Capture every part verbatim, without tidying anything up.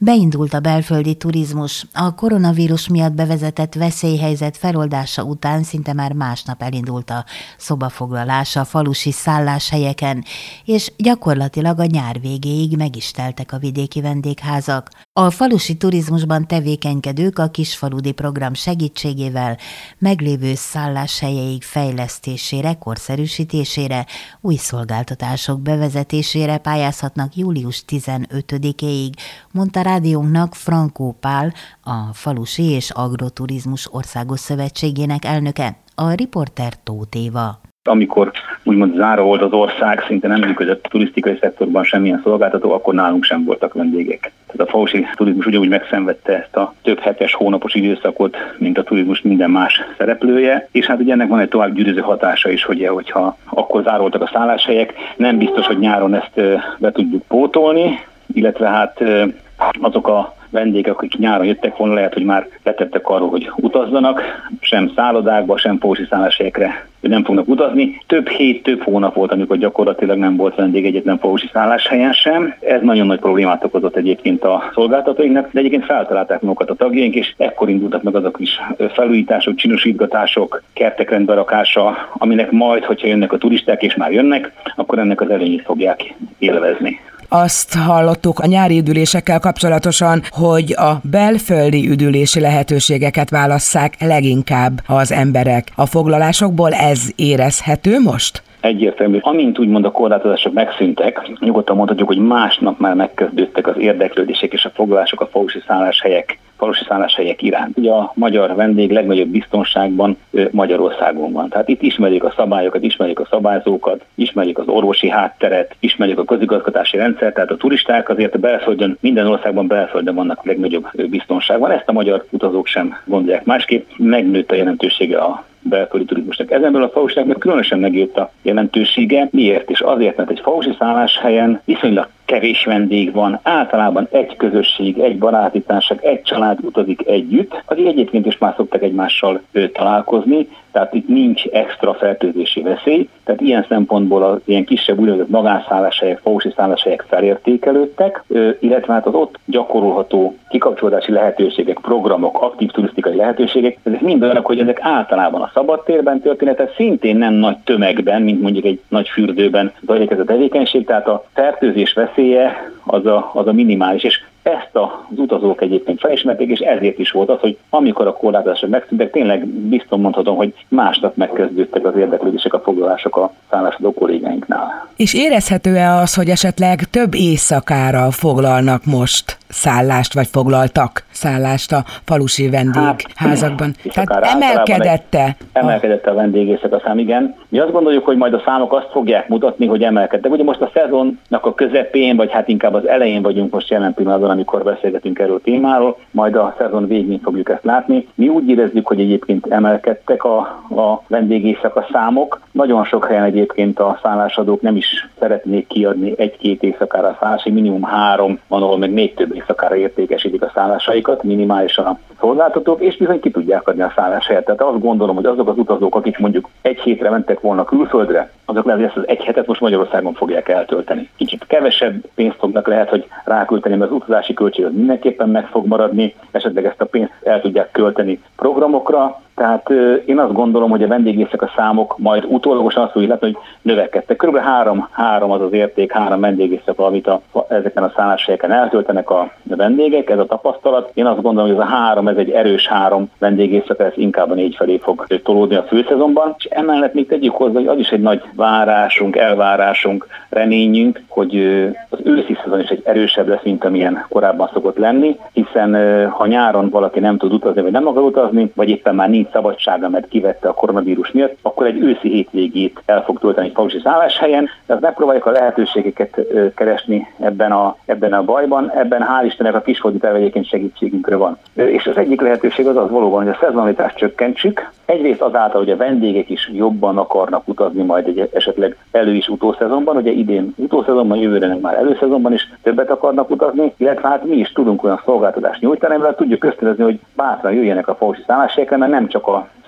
Beindult a belföldi turizmus. A koronavírus miatt bevezetett veszélyhelyzet feloldása után szinte már másnap elindult a szobafoglalás a falusi szálláshelyeken, és gyakorlatilag a nyár végéig meg is teltek a vidéki vendégházak. A falusi turizmusban tevékenykedők a Kisfaludi program segítségével meglévő szálláshelyeik fejlesztésére, korszerűsítésére, új szolgáltatások bevezetésére pályázhatnak július tizenötödikéig, mondta rádiónknak Frankó Pál, a Falusi és Agroturizmus Országos Szövetségének elnöke, a riporter Tóth Éva. Amikor úgymond zárva volt az ország, szinte nem működött a turisztikai szektorban semmilyen szolgáltató, akkor nálunk sem voltak vendégek. Tehát a falusi turizmus ugyanúgy megszenvedte ezt a több hetes, hónapos időszakot, mint a turizmus minden más szereplője, és hát ugye ennek van egy tovább gyűrűző hatása is, hogy hogyha akkor zároltak a szálláshelyek, nem biztos, hogy nyáron ezt be tudjuk pótolni, illetve hát azok a vendégek, akik nyáron jöttek volna, lehet, hogy már letettek arról, hogy utazzanak, sem szállodákba, sem falusi szálláshelyekre nem fognak utazni. Több hét, több hónap volt, amikor gyakorlatilag nem volt vendég egyetlen falusi szálláshelyen sem. Ez nagyon nagy problémát okozott egyébként a szolgáltatóinknak, de egyébként feltalálták magukat a tagjaink, és ekkor indultak meg azok is felújítások, csinosítgatások, kertek rendberakása, aminek majd, hogyha jönnek a turisták, és már jönnek, akkor ennek az előnyét fogják élvezni. Azt hallottuk a nyári üdülésekkel kapcsolatosan, hogy a belföldi üdülési lehetőségeket válasszák leginkább az emberek. A foglalásokból ez érezhető most? Egyértelmű. Amint úgymond a korlátozások megszűntek, nyugodtan mondhatjuk, hogy másnap már megkezdődtek az érdeklődések és a foglalások a falusi szálláshelyek, falusi szálláshelyek iránt. Ugye a magyar vendég legnagyobb biztonságban Magyarországon van. Tehát itt ismerjük a szabályokat, ismerjük a szabályzókat, ismerjük az orvosi hátteret, ismerjük a közigazgatási rendszert, tehát a turisták azért a belföldön, minden országban belföldön vannak a legnagyobb biztonságban. Ezt a magyar utazók sem gondolják másképp. Megnőtt a jelentősége a belföldi turizmusnak. Ezenből a falusinak különösen megjött a jelentősége. Miért is? Azért, mert egy falusi szálláshelyen viszonylag kevés vendég van, általában egy közösség, egy baráti társaság, egy család utazik együtt, akik egyébként is már szoktak egymással találkozni, tehát itt nincs extra fertőzési veszély, tehát ilyen szempontból az ilyen kisebb úgynevezett magánszálláshelyek, falusi szálláshelyek felértékelődtek, illetve hát az ott gyakorolható kikapcsolódási lehetőségek, programok, aktív turisztikai lehetőségek, ezek mind olyanok, hogy ezek általában a szabadtérben történetek, szintén nem nagy tömegben, mint mondjuk egy nagy fürdőben zajlik ez a tevékenység, tehát a fertőzés veszélye az a, az a minimális, és ezt az utazók egyébként felismerték, és ezért is volt az, hogy amikor a korlátozások megszűntek, tényleg biztos mondhatom, hogy másnap megkezdődtek az érdeklődések, a foglalások a szállásadó kollégáinknál. És érezhető-e az, hogy esetleg több éjszakára foglalnak most szállást, vagy foglaltak szállást a falusi vendégházakban? Hát, tehát emelkedette? Emelkedett a vendégészak szám, igen. Mi azt gondoljuk, hogy majd a számok azt fogják mutatni, hogy emelkedtek. Ugye most a szezonnak a közepén, vagy hát inkább az elején vagyunk most jelen pillanatban, amikor beszélgetünk erről a témáról, majd a szezon végén fogjuk ezt látni. Mi úgy érezzük, hogy egyébként emelkedtek a, a vendégészaka számok. Nagyon sok helyen egyébként a szállásadók nem is szeretnék kiadni egy-két éjszakára a szállási, minimum három, van, ahol meg még több éjszakára értékesítik a szállásaikat, minimálisan a szolgáltatók, és bizony ki tudják adni a szálláshelyet. Tehát azt gondolom, hogy azok az utazók, akik mondjuk egy hétre mentek volna külföldre, azok lehet, hogy ezt az egy hetet most Magyarországon fogják eltölteni. Kicsit kevesebb pénzt fognak lehet, hogy rákölteni, mert az utazási költség az mindenképpen meg fog maradni, esetleg ezt a pénzt el tudják költeni programokra. Tehát én azt gondolom, hogy a vendégészek számok majd utólagosan azt fogjuk látni, hogy növekedtek. Körülbelül három, három az az érték, három vendégészek, amit a, ezeken a szálláshelyeken eltöltenek a vendégek, ez a tapasztalat. Én azt gondolom, hogy ez a három, ez egy erős három vendégészek, ez inkább a négy felé fog tolódni a főszezonban. És emellett még tegyük hozzá, hogy az is egy nagy várásunk, elvárásunk, reményünk, hogy az őszi szezon is egy erősebb lesz, mint amilyen korábban szokott lenni, hiszen ha nyáron valaki nem tud utazni, vagy nem akar utazni, vagy éppen már nincs szabadsága, mert kivette a koronavírus miatt, akkor egy őszi hétvégét el fog tölteni egy falusi szálláshelyen. Tehát megpróbáljuk a lehetőségeket keresni ebben a, ebben a bajban. Ebben hál' Istennek a Kisfaludi terv egyébként segítségünkre van. És az egyik lehetőség az az valóban, hogy a szezonalitást csökkentsük. Egyrészt azáltal, hogy a vendégek is jobban akarnak utazni majd egy esetleg elő- is utószezonban, ugye idén utószezonban, jövőre már előszezonban is többet akarnak utazni, illetve hát mi is tudunk olyan szolgáltatást nyújtani, mert tudjuk ösztönözni, hogy bátran jöjjenek a falusi szálláshelyekre, mert nem csak a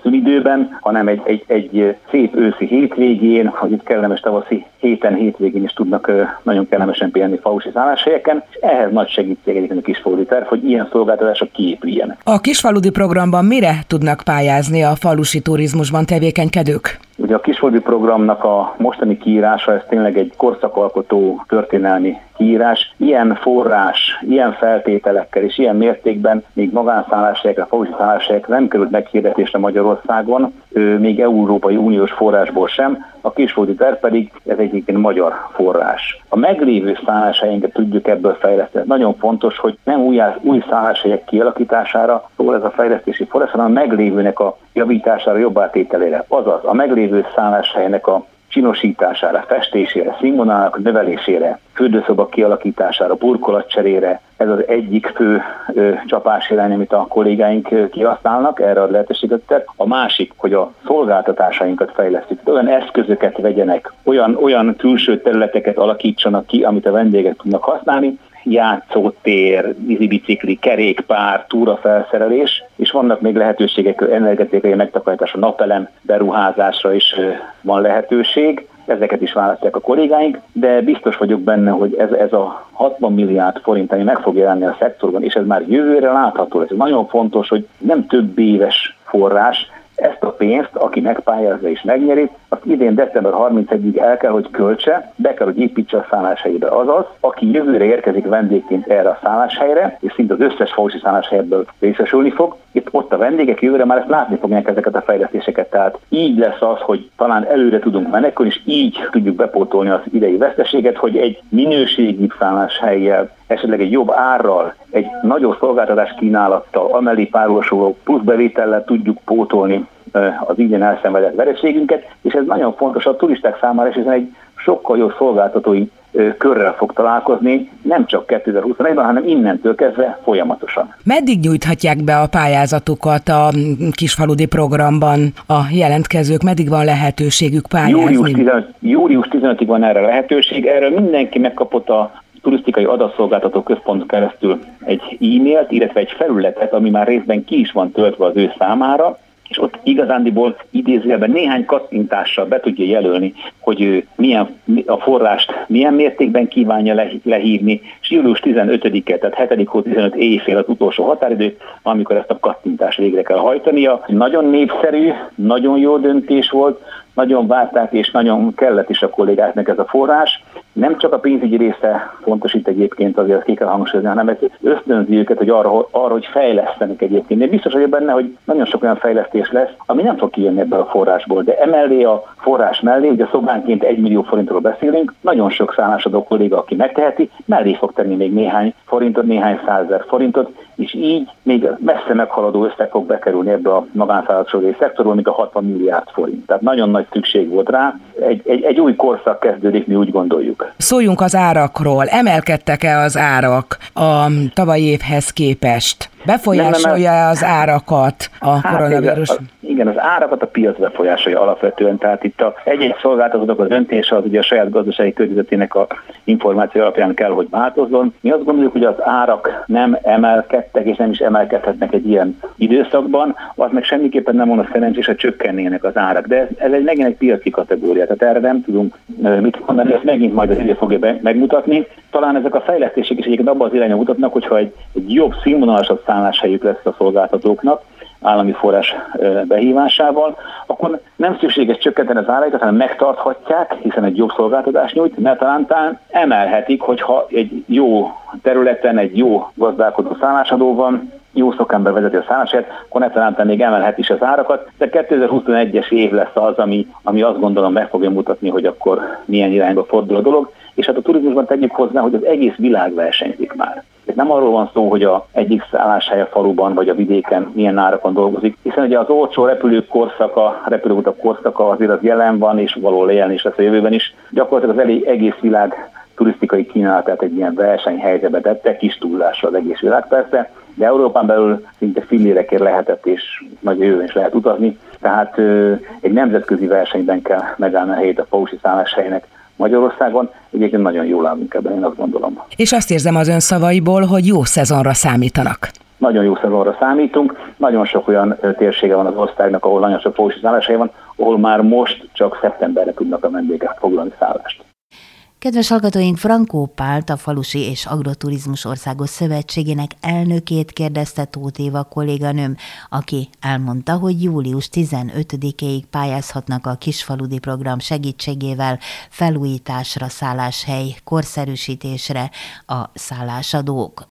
szünidőben, hanem egy, egy, egy szép őszi hétvégén, vagy itt kellemes tavaszi héten, hétvégén is tudnak nagyon kellemesen pihenni falusi szálláshelyeken, és ehhez nagy segítség egyébként a kisfaludi terv, hogy ilyen szolgáltatások kiépüljenek. A kisfaludi programban mire tudnak pályázni a falusi turizmusban tevékenykedők? Ugye a kisfaludi programnak a mostani kiírása, ez tényleg egy korszakalkotó történelmi kiírás. Ilyen forrás, ilyen feltételekkel és ilyen mértékben még magánszálláshelyekre, falusi szálláshelyekre nem került meghirdetésre Magyarországon, még Európai Uniós forrásból sem. A kisfaludi terv pedig ez egyébként magyar forrás. A meglévő szálláshelyeket tudjuk ebből fejleszteni. Nagyon fontos, hogy nem új, új szálláshelyek kialakítására szól ez a fejlesztési forrás, hanem a meglévőnek a javítására, jobbátételére. Azaz a meglévő szálláshelynek a csinosítására, festésére, színvonalának növelésére, fürdőszoba kialakítására, burkolatcserére. Ez az egyik fő ö, csapásirány, amit a kollégáink kihasználnak, erre a lehetőséget. A másik, hogy a szolgáltatásainkat fejlesztjük, olyan eszközöket vegyenek, olyan, olyan külső területeket alakítsanak ki, amit a vendégek tudnak használni, játszótér, vízibicikli, kerékpár, túrafelszerelés, és vannak még lehetőségek, energetikai megtakarításra, napelem beruházásra is van lehetőség. Ezeket is választják a kollégáink, de biztos vagyok benne, hogy ez, ez a hatvan milliárd forint, ami meg fog jelenni a szektorban, és ez már jövőre látható. Ez nagyon fontos, hogy nem több éves forrás, ezt a pénzt, aki megpályázza és megnyeri, azt idén december harmincegyedikéig el kell, hogy költse, be kell, hogy építse a szálláshelyébe. Azaz, aki jövőre érkezik vendégként erre a szálláshelyre, és szinte az összes falusi szálláshelyekből részesülni fog, itt ott a vendégek jövőre már ezt látni fogják ezeket a fejlesztéseket. Tehát így lesz az, hogy talán előre tudunk menekülni, és így tudjuk bepótolni az idei veszteséget, hogy egy minőségi szálláshelyjel, esetleg egy jobb árral, egy nagyobb szolgáltatás kínálattal, amellé párosuló pluszbevétellel tudjuk pótolni az ingyen elszenvedett vereségünket, és ez nagyon fontos a turisták számára, és ez egy sokkal jobb szolgáltatói körrel fog találkozni, nem csak kétezer-huszonegyben, hanem innentől kezdve folyamatosan. Meddig nyújthatják be a pályázatukat a kisfaludi programban a jelentkezők? Meddig van lehetőségük pályázni? július tizenötödikéig van erre lehetőség. Erről mindenki megkapott a Turisztikai Adatszolgáltató Központ keresztül egy e-mailt, illetve egy felületet, ami már részben ki is van töltve az ő számára, és ott igazándiból idézőjelben néhány kattintással be tudja jelölni, hogy ő milyen, a forrást milyen mértékben kívánja lehívni, és július tizenötödike, tehát hetedik hó tizenöt éjfél az utolsó határidő, amikor ezt a kattintást végre kell hajtania. Nagyon népszerű, nagyon jó döntés volt, nagyon várták és nagyon kellett is a kollégáknak ez a forrás. Nem csak a pénzügyi része fontos itt egyébként, azért ki kell hangsúlyozni, hanem ez ösztönzi őket, hogy arra, arra, hogy fejlesztenek egyébként. Én biztos vagyok benne, hogy nagyon sok olyan fejlesztés lesz, ami nem fog kijönni ebből a forrásból, de emellé a forrás mellé, ugye szobánként egy millió forintról beszélünk, nagyon sok szállásadó kolléga, aki megteheti, mellé fog tenni még néhány forintot, néhány százezer forintot, és így még messze meghaladó összeg fog bekerülni ebbe a magánszállásadói szektorból, mint a hatvan milliárd forint. Tehát nagyon nagy szükség volt rá. Egy, egy, egy új korszak kezdődik, mi úgy gondoljuk. Szóljunk az árakról. Emelkedtek-e az árak a tavalyi évhez képest? Befolyásolja az árakat a hát koronavírus? Igen, igen, az árakat a piac befolyásolja alapvetően, tehát itt a egy-egy szolgáltatónak a döntése az ugye a saját gazdasági környezetének a információ alapján kell, hogy változzon. Mi azt gondoljuk, hogy az árak nem emelkedtek és nem is emelkedhetnek egy ilyen időszakban, az meg semmiképpen nem volna szerencsés, ha csökkennének az árak. De ez, ez egy megint egy piaci kategória, tehát erre nem tudunk mit mondani, ezt megint majd az idő fogja be, megmutatni. Talán ezek a fejlesztések is egyébként abban az irányba mutatnak, hogyha egy, egy jobb színvonalasabb szálláshelyük lesz a szolgáltatóknak, állami forrás behívásával, akkor nem szükséges csökkenteni az áraikat, hanem megtarthatják, hiszen egy jobb szolgáltatást nyújt, mert talán, talán emelhetik, hogyha egy jó területen, egy jó gazdálkodó szállásadó van, jó szakember vezeti a szálláshelyet, akkor ne talán még emelhet is az árakat, de kétezer-huszonegyes év lesz az, ami, ami azt gondolom meg fogja mutatni, hogy akkor milyen irányba fordul a dolog, és hát a turizmusban tegyük hozzá, hogy az egész világ versenyzik már. Ez nem arról van szó, hogy a egyik szálláshely a faluban vagy a vidéken milyen árakon dolgozik, hiszen ugye az olcsó repülők korszaka, repülőutak korszaka azért az jelen van, és való élni is lesz a jövőben is. Gyakorlatilag az elég, egész világ turisztikai kínálatát egy ilyen versenyhelyzetbe tette, kis túlzásra az egész világ persze, de Európán belül szinte fillérekért lehetett, és nagy jövőben is lehet utazni, tehát ö, egy nemzetközi versenyben kell megállni a helyét a falusi szálláshelynek Magyarországon, egyébként nagyon jól állunk ebben, én azt gondolom. És azt érzem az ön szavaiból, hogy jó szezonra számítanak. nagyon jó szezonra számítunk. Nagyon sok olyan térsége van az országnak, ahol nagyon sok falusi szálláshely van, ahol már most csak szeptemberre tudnak a vendégek foglalni szállást. Kedves hallgatóink, Frankó Pált, a Falusi és Agroturizmus Országos Szövetségének elnökét kérdezte Tóth Éva kolléganőm, aki elmondta, hogy július tizenötödikéig pályázhatnak a Kisfaludi program segítségével felújításra, szálláshely korszerűsítésre a szállásadók.